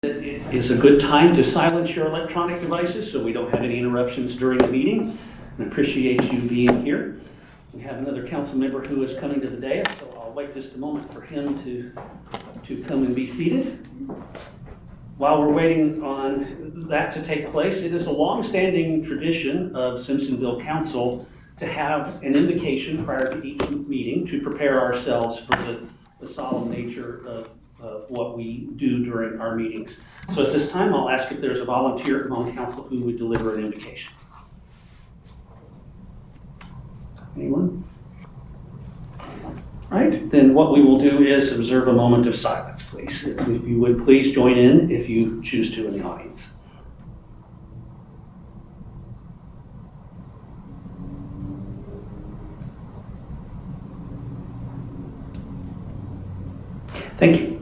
It is a good time to silence your electronic devices so we don't have any interruptions during the meeting. I appreciate you being here. We have another council member who is coming to the dais, so I'll wait just a moment for him to come and be seated. While we're waiting on that to take place, it is a long-standing tradition of Simpsonville Council to have an invocation prior to each meeting to prepare ourselves for the solemn nature of what we do during our meetings. So at this time, I'll ask if there's a volunteer among council who would deliver an invocation. Anyone? Right, then what we will do is observe a moment of silence, please. If you would please join in if you choose to in the audience. Thank you.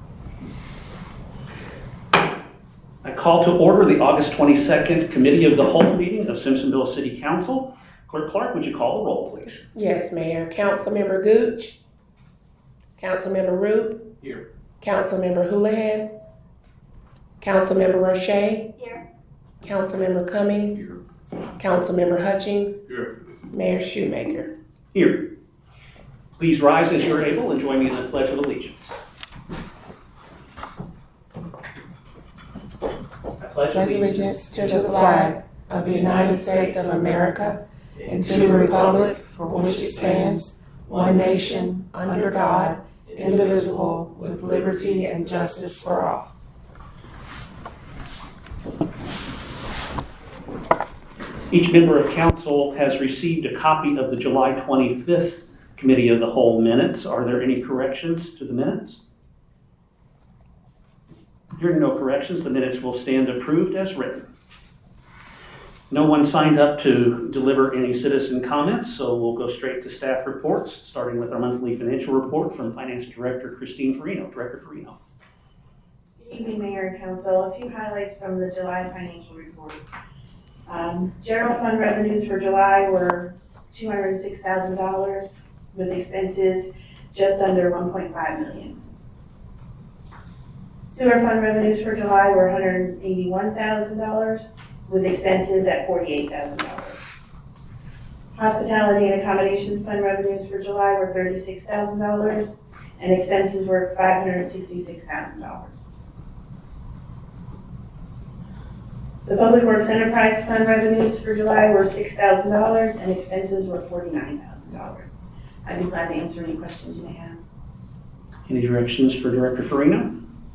I call to order the August 22nd Committee of the Whole meeting of Simpsonville City Council. Clerk Clark, would you call the roll, please? Yes, Mayor. Councilmember Gooch. Councilmember Root. Here. Councilmember Houlihan. Councilmember Roche. Here. Councilmember Cummings. Here. Councilmember Hutchings. Here. Mayor Shoemaker. Here. Please rise as you're able and join me in the Pledge of Allegiance. I pledge Allegiance to the flag of the United States of America and to the republic for which it stands, one nation, under God, indivisible, with liberty and justice for all. Each member of council has received a copy of the July 25th Committee of the Whole minutes. Are there any corrections to the minutes? Hearing no corrections, the minutes will stand approved as written. No one signed up to deliver any citizen comments, so we'll go straight to staff reports, starting with our monthly financial report from Finance Director Christine Farino. Director Farino. Good evening, Mayor and Council. A few highlights from the July financial report. General fund revenues for July were $206,000 with expenses just under $1.5 million. Sewer fund revenues for July were $181,000 with expenses at $48,000. Hospitality and accommodations fund revenues for July were $36,000 and expenses were $566,000. The Public Works Enterprise Fund revenues for July were $6,000 and expenses were $49,000. I'd be glad to answer any questions you may have. Any directions for Director Farino?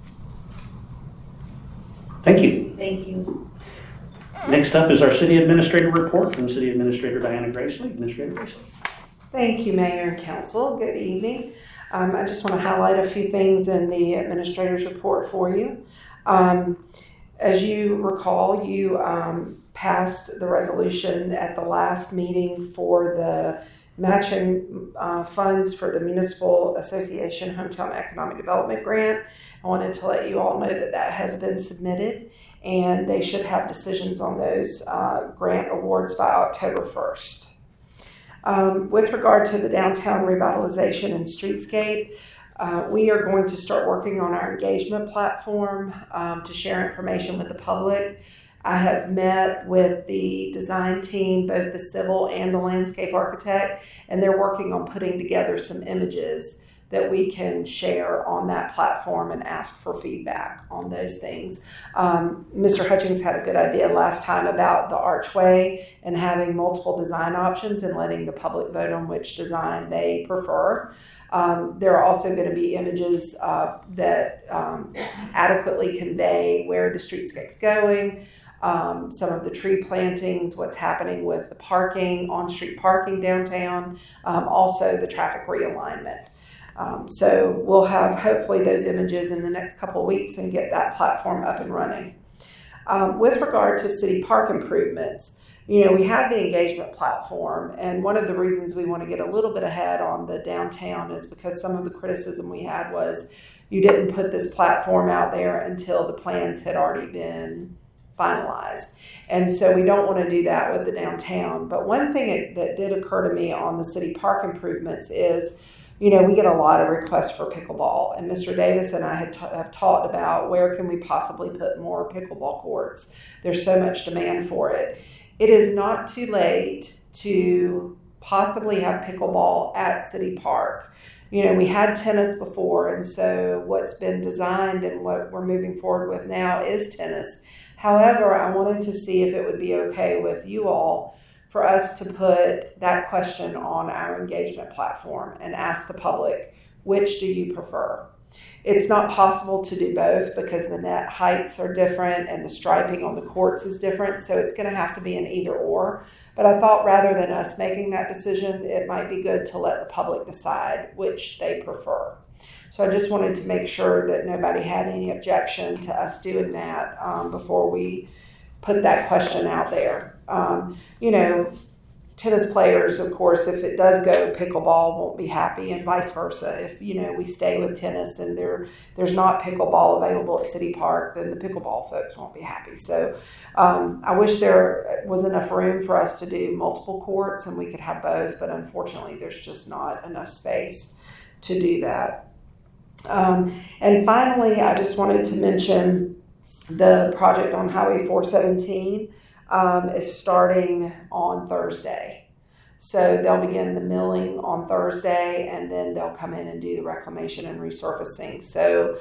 Thank you. Thank you. Next up is our City Administrator report from City Administrator Diana Gracely. Administrator Gracely. Thank you, Mayor and Council. Good evening. I just want to highlight a few things in the Administrator's report for you. As you recall, you passed the resolution at the last meeting for the matching funds for the Municipal Association Hometown Economic Development Grant. I wanted to let you all know that that has been submitted and they should have decisions on those grant awards by October 1st. With regard to the downtown revitalization and streetscape, we are going to start working on our engagement platform to share information with the public. I have met with the design team, both the civil and the landscape architect, and they're working on putting together some images that we can share on that platform and ask for feedback on those things. Mr. Hutchings had a good idea last time about the archway and having multiple design options and letting the public vote on which design they prefer. There are also going to be images that adequately convey where the streetscape's going, some of the tree plantings, what's happening with the parking, on-street parking downtown, also the traffic realignment. So we'll have hopefully those images in the next couple of weeks and get that platform up and running. With regard to city park improvements, you know, we have the engagement platform, and one of the reasons we want to get a little bit ahead on the downtown is because some of the criticism we had was you didn't put this platform out there until the plans had already been finalized. And so we don't want to do that with the downtown. But one thing that did occur to me on the city park improvements is we get a lot of requests for pickleball, and Mr. Davis and I have talked about where can we possibly put more pickleball courts. There's so much demand for it. It is not too late to possibly have pickleball at City Park. We had tennis before, and so what's been designed and what we're moving forward with now is tennis. However, I wanted to see if it would be okay with you all for us to put that question on our engagement platform and ask the public, which do you prefer? It's not possible to do both because the net heights are different and the striping on the courts is different, so it's going to have to be an either or. But I thought rather than us making that decision, it might be good to let the public decide which they prefer. So I just wanted to make sure that nobody had any objection to us doing that before we put that question out there. Tennis players, of course, if it does go pickleball, won't be happy, and vice versa. If we stay with tennis and there's not pickleball available at City Park, then the pickleball folks won't be happy. So I wish there was enough room for us to do multiple courts and we could have both, but unfortunately there's just not enough space to do that. And finally, I just wanted to mention the project on Highway 417 is starting on Thursday. So they'll begin the milling on Thursday, and then they'll come in and do the reclamation and resurfacing. So,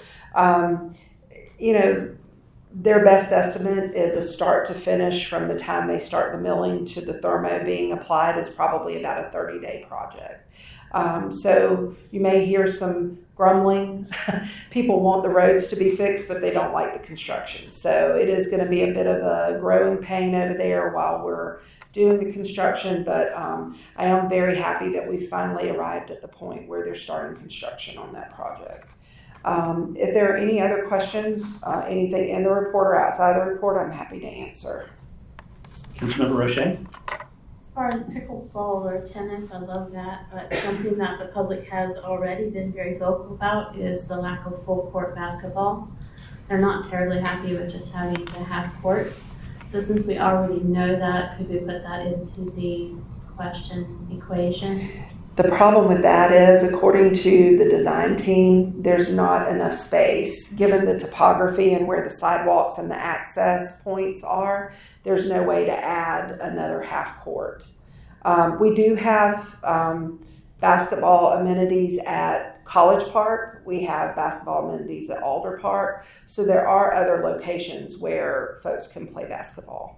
their best estimate is a start to finish from the time they start the milling to the thermo being applied is probably about a 30-day project. So you may hear some grumbling. People want the roads to be fixed, but they don't like the construction. So it is going to be a bit of a growing pain over there while we're doing the construction, but I am very happy that we finally arrived at the point where they're starting construction on that project. If there are any other questions, anything in the report or outside the report, I'm happy to answer. Councilmember Roche? As far as pickleball or tennis, I love that, but something that the public has already been very vocal about is the lack of full court basketball. They're not terribly happy with just having the half court. So since we already know that, could we put that into the question equation? The problem with that is, according to the design team, there's not enough space. Given the topography and where the sidewalks and the access points are, there's no way to add another half court. We do have basketball amenities at College Park. We have basketball amenities at Alder Park. So there are other locations where folks can play basketball.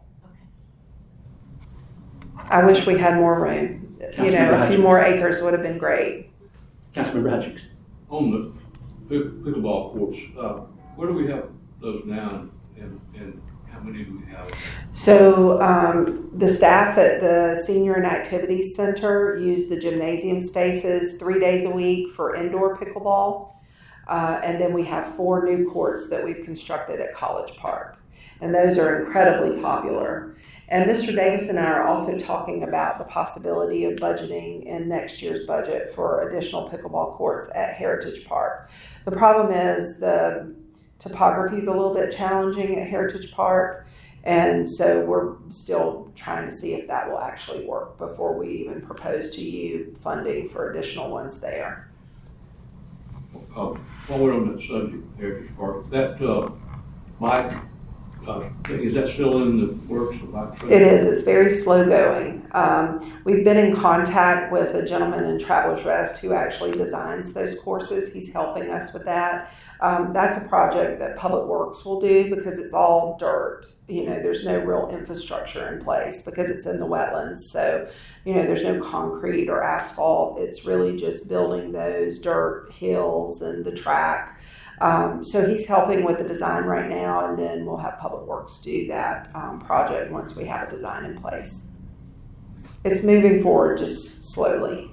I wish we had more room. A few more acres would have been great. Councilmember Hutchings? On the pickleball courts, where do we have those now, and how many do we have? So the staff at the Senior and Activities Center use the gymnasium spaces 3 days a week for indoor pickleball. And then we have 4 new courts that we've constructed at College Park. And those are incredibly popular. And Mr. Davis and I are also talking about the possibility of budgeting in next year's budget for additional pickleball courts at Heritage Park. The problem is the topography is a little bit challenging at Heritage Park, and so we're still trying to see if that will actually work before we even propose to you funding for additional ones there. While we're on that subject, Heritage Park, that Mike, is that still in the works? It is. It's very slow going. We've been in contact with a gentleman in Travelers Rest who actually designs those courses. He's helping us with that. That's a project that Public Works will do because it's all dirt. There's no real infrastructure in place because it's in the wetlands. So, there's no concrete or asphalt. It's really just building those dirt hills and the track. So he's helping with the design right now, and then we'll have Public Works do that project once we have a design in place. It's moving forward just slowly.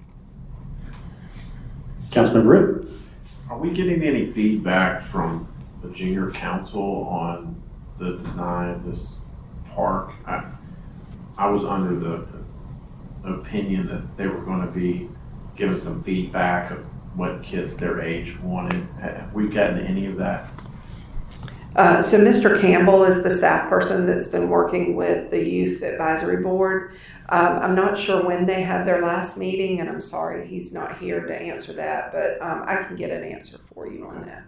Councilmember Root? Are we getting any feedback from the junior council on the design of this park? I was under the opinion that they were going to be giving some feedback of what kids their age wanted. Have we gotten any of that? So Mr. Campbell is the staff person that's been working with the Youth Advisory Board. I'm not sure when they had their last meeting, and I'm sorry he's not here to answer that, but I can get an answer for you on that.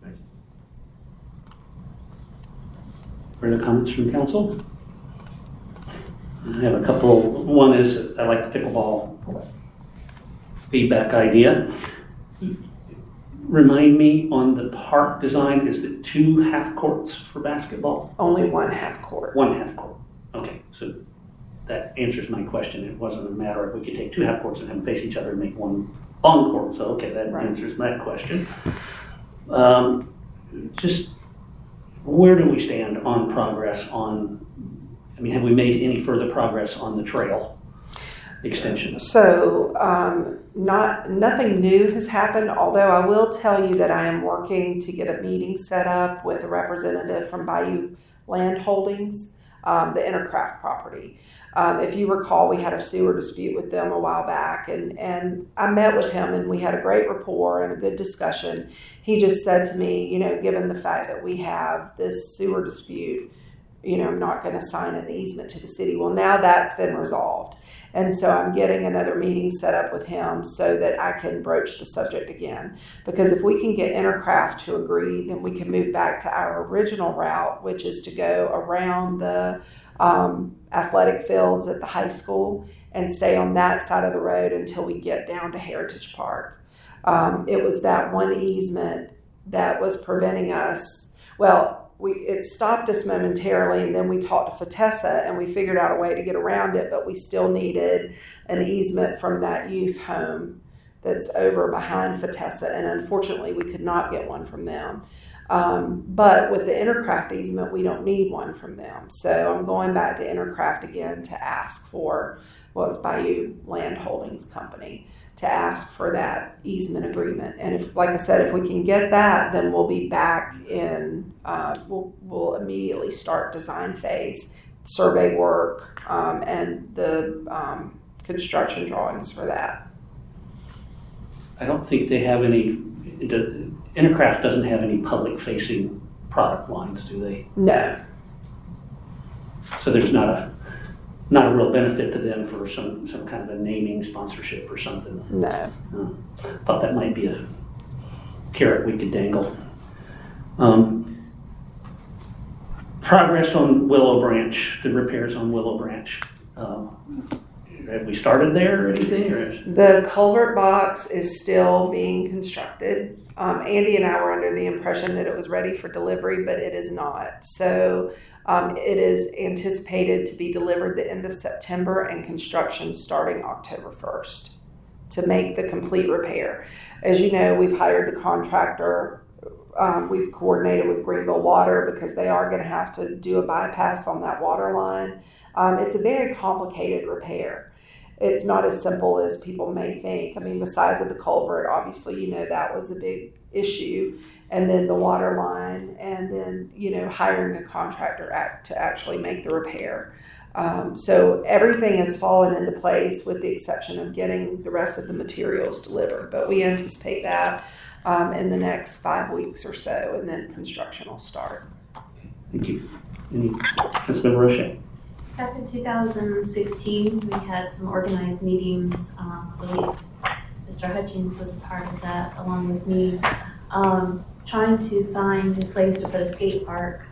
Further comments from council? I have a couple. One is I like the pickleball feedback idea. Remind me on the park design, is it 2 half courts for basketball? Only 1 half court. 1 half court. Okay, so that answers my question. It wasn't a matter of we could take 2 half courts and have them face each other and make 1 long court. So, okay, that Right. answers that question. Just where do we stand on progress on, I mean, have we made any further progress on the trail extension? So nothing new has happened, although I will tell you that I am working to get a meeting set up with a representative from Bayou Land Holdings, the Intercraft property. If you recall, we had a sewer dispute with them a while back, and I met with him and we had a great rapport and a good discussion. He just said to me, you know, given the fact that we have this sewer dispute, you know, I'm not going to sign an easement to the city. Well, now that's been resolved. And so I'm getting another meeting set up with him so that I can broach the subject again. Because if we can get Intercraft to agree, then we can move back to our original route, which is to go around the athletic fields at the high school and stay on that side of the road until we get down to Heritage Park. It was that one easement that was preventing us. Well, it stopped us momentarily, and then we talked to Fatessa and we figured out a way to get around it, but we still needed an easement from that youth home that's over behind Fatessa, and unfortunately we could not get one from them. But with the Intercraft easement, we don't need one from them. So I'm going back to Intercraft again to ask for, well, it's Bayou Land Holdings Company, to ask for that easement agreement. And if, like I said, if we can get that, then we'll be back in, we'll immediately start design phase, survey work, and the construction drawings for that. I don't think they have any, Intercraft doesn't have any public-facing product lines, do they? No. So there's not a real benefit to them for some kind of a naming sponsorship or something. No. Thought that might be a carrot we could dangle. Progress on Willow Branch, the repairs on Willow Branch. Have we started there or anything? The culvert box is still being constructed. Andy and I were under the impression that it was ready for delivery, but it is not. So it is anticipated to be delivered the end of September and construction starting October 1st to make the complete repair. As you know, we've hired the contractor. We've coordinated with Greenville Water because they are going to have to do a bypass on that water line. It's a very complicated repair. It's not as simple as people may think. I mean, the size of the culvert, obviously, you know, that was a big issue. And then the water line, and then, you know, hiring a contractor to actually make the repair. So everything has fallen into place with the exception of getting the rest of the materials delivered. But we anticipate that in the next 5 weeks or so, and then construction will start. Thank you. Councilmember Roche? Back in 2016, we had some organized meetings. I believe Mr. Hutchings was a part of that, along with me, trying to find a place to put a skate park.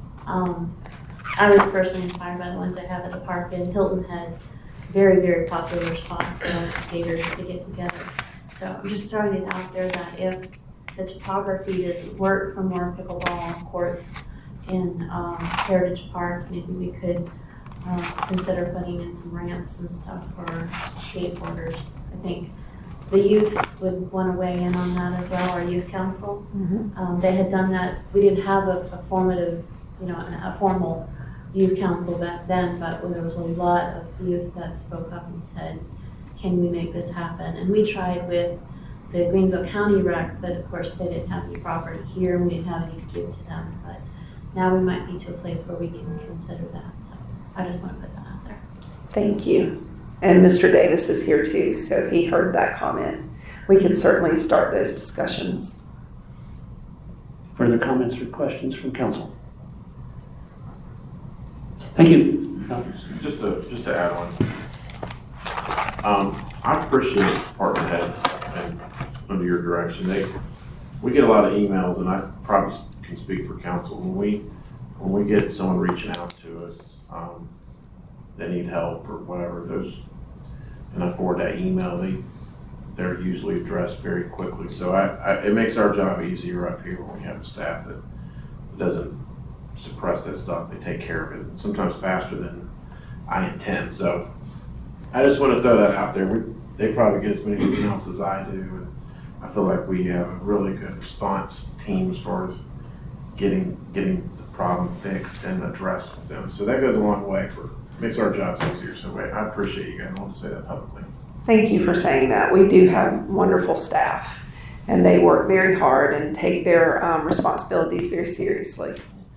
I was personally inspired by the ones they have at the park in Hilton Head. Very, very popular spot for skaters to get together. So I'm just throwing it out there that if the topography doesn't work for more pickleball courts in Heritage Park, maybe we could consider putting in some ramps and stuff for skateboarders. I think the youth would want to weigh in on that as well, our youth council. Mm-hmm. They had done that. We didn't have a formative, a formal youth council back then, but there was a lot of youth that spoke up and said, can we make this happen? And we tried with the Greenville County Rec, but of course they didn't have any property here and we didn't have any to give to them. But now we might be to a place where we can consider that. So I just want to put that out there. Thank you. And Mr. Davis is here too, so he heard that comment. We can certainly start those discussions. Further comments or questions from council? Thank you. Just to add on, I appreciate department heads and under your direction. We get a lot of emails, and I probably can speak for council. When we get someone reaching out to us, they need help or whatever, and I forward that email, they're usually addressed very quickly. So it makes our job easier up here when we have a staff that doesn't suppress that stuff. They take care of it, sometimes faster than I intend. So I just want to throw that out there. They probably get as many emails as I do, and I feel like we have a really good response team as far as getting the problem fixed and addressed with them. So that goes a long way makes our jobs easier. So I appreciate you guys. I want to say that publicly. Thank you for saying that. We do have wonderful staff, and they work very hard and take their responsibilities very seriously.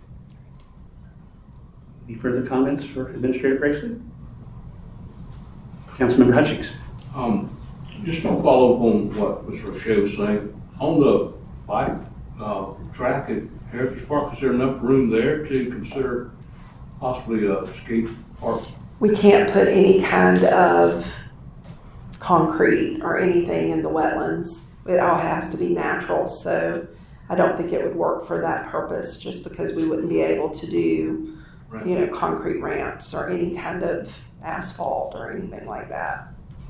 Any further comments for Administrator Grayson? Councilmember Hutchings. Just to follow up on what Mr. Roche was saying, on the bike track at Heritage Park, is there enough room there to consider possibly a skate park? We can't put any kind of concrete or anything in the wetlands. It all has to be natural, so I don't think it would work for that purpose, just because we wouldn't be able to do, concrete ramps or any kind of asphalt or anything like that.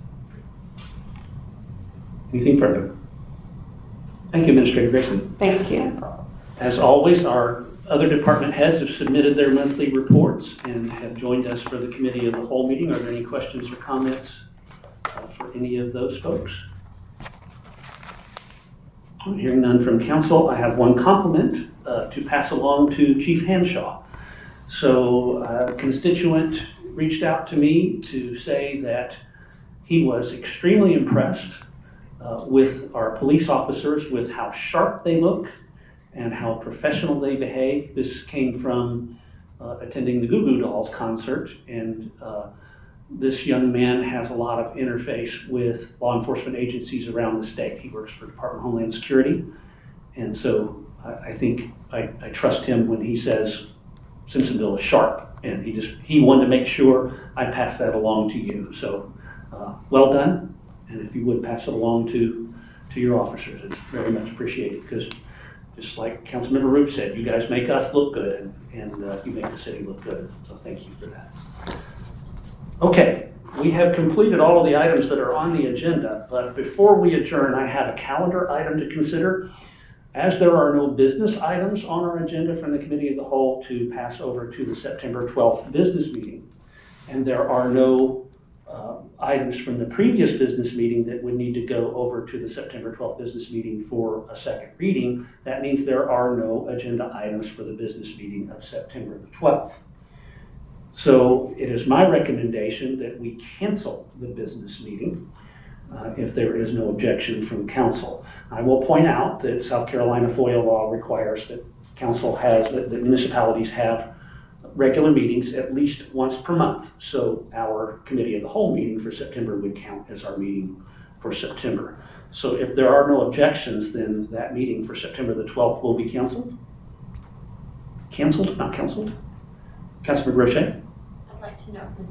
Anything further? Thank you, Administrator Grayson. Thank you. As always, our other department heads have submitted their monthly reports and have joined us for the Committee of the Whole meeting. Are there any questions or comments for any of those folks? I'm hearing none from council. I have one compliment to pass along to Chief Hanshaw. So a constituent reached out to me to say that he was extremely impressed with our police officers, with how sharp they look and how professional they behave. This came from attending the Goo Goo Dolls concert, and this young man has a lot of interface with law enforcement agencies around the state. He works for Department of Homeland Security, and so I think I trust him when he says Simpsonville is sharp, and he wanted to make sure I pass that along to you. So well done, and if you would pass it along to your officers, it's very much appreciated, because just like Councilmember Roop said, you guys make us look good, and you make the city look good, so thank you for that. Okay, we have completed all of the items that are on the agenda, but before we adjourn, I have a calendar item to consider. As there are no business items on our agenda from the Committee of the Whole to pass over to the September 12th business meeting, and there are no items from the previous business meeting that would need to go over to the September 12th business meeting for a second reading, that means there are no agenda items for the business meeting of September the 12th. So it is my recommendation that we cancel the business meeting if there is no objection from council. I will point out that South Carolina FOIA law requires that that municipalities have regular meetings at least once per month. So our Committee of the Whole meeting for September would count as our meeting for September. So if there are no objections, then that meeting for September the 12th will be canceled. Canceled, not canceled. Councilmember Roche? I'd like to know if the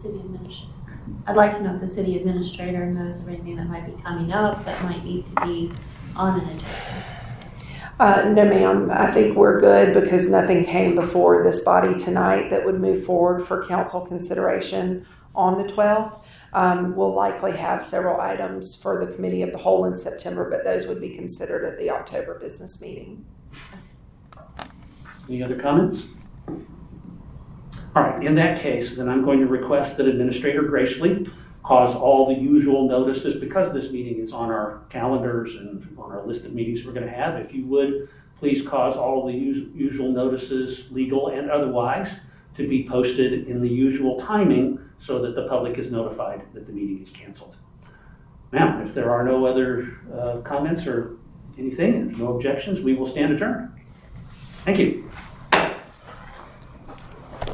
city administrator knows of anything that might be coming up that might need to be on an agenda. No, ma'am. I think we're good because nothing came before this body tonight that would move forward for council consideration on the 12th. We'll likely have several items for the Committee of the Whole in September, but those would be considered at the October business meeting. Any other comments? All right, in that case, then I'm going to request that Administrator Gracely cause all the usual notices, because this meeting is on our calendars and on our list of meetings we're going to have. If you would, please cause all the usual notices, legal and otherwise, to be posted in the usual timing so that the public is notified that the meeting is canceled. Now, if there are no other comments or anything, and no objections, we will stand adjourned. Thank you.